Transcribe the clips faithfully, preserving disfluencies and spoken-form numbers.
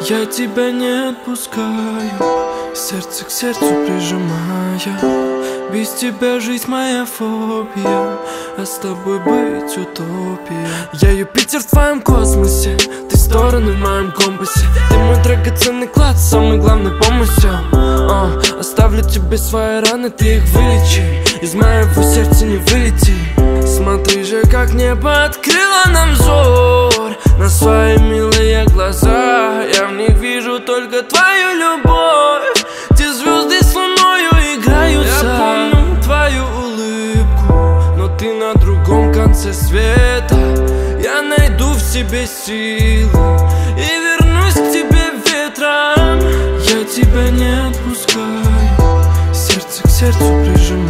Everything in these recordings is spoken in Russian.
Я тебя не отпускаю, сердце к сердцу прижимая. Без тебя жизнь моя фобия, а с тобой быть утопия. Я Юпитер в твоем космосе, ты стороны в моем компасе. Ты мой драгоценный клад, самый главный помысел. а, Оставлю тебе свои раны, ты их вылечи. Из моего сердца не вылети. Смотри же, как небо открыло нам взор на свои милые глаза. Я в них вижу только твою любовь. Те звезды с луною играются. Я помню твою улыбку, но ты на другом конце света. Я найду в себе силы и вернусь к тебе ветром. Я тебя не отпускаю, сердце к сердцу прижимая.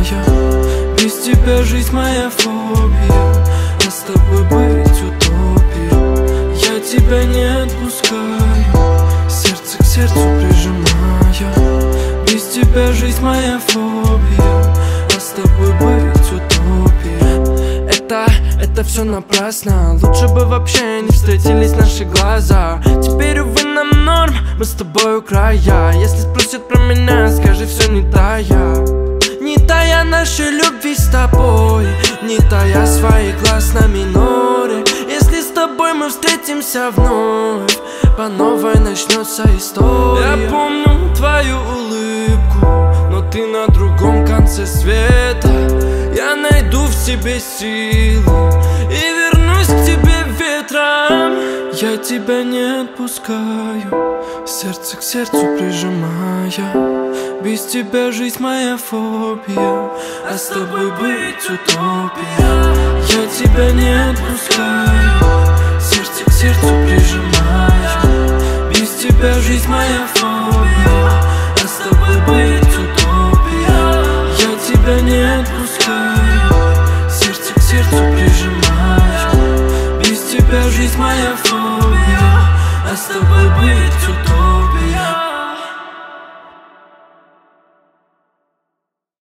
Без тебя жизнь моя фобия, а с тобой быть утопия. Я тебя не отпускаю, сердце к сердцу прижимая. Без тебя жизнь моя фобия, а с тобой быть утопия. Это, это все напрасно, лучше бы вообще не встретились наши глаза. Теперь, увы, нам норм, мы с тобой у края. Если спросят про меня, скажи, все не тая. Не тая нашей любви с тобой, не тая своих глаз на миноре. Если с тобой мы встретимся вновь, по новой начнется история. Я помню твою улыбку, но ты на другом конце света. Я найду в себе силы и вернусь к тебе ветром. Я тебя не отпускаю, сердце к сердцу прижимая. Без тебя жизнь моя фобия, а с тобой быть утопия. Я тебя не отпускаю, сердце к сердцу прижимая. Без тебя жизнь моя фобия, а с тобой быть утопия. Я тебя не отпускаю, сердце к сердцу прижимая. Без тебя жизнь моя фобия, а с тобой быть утопия.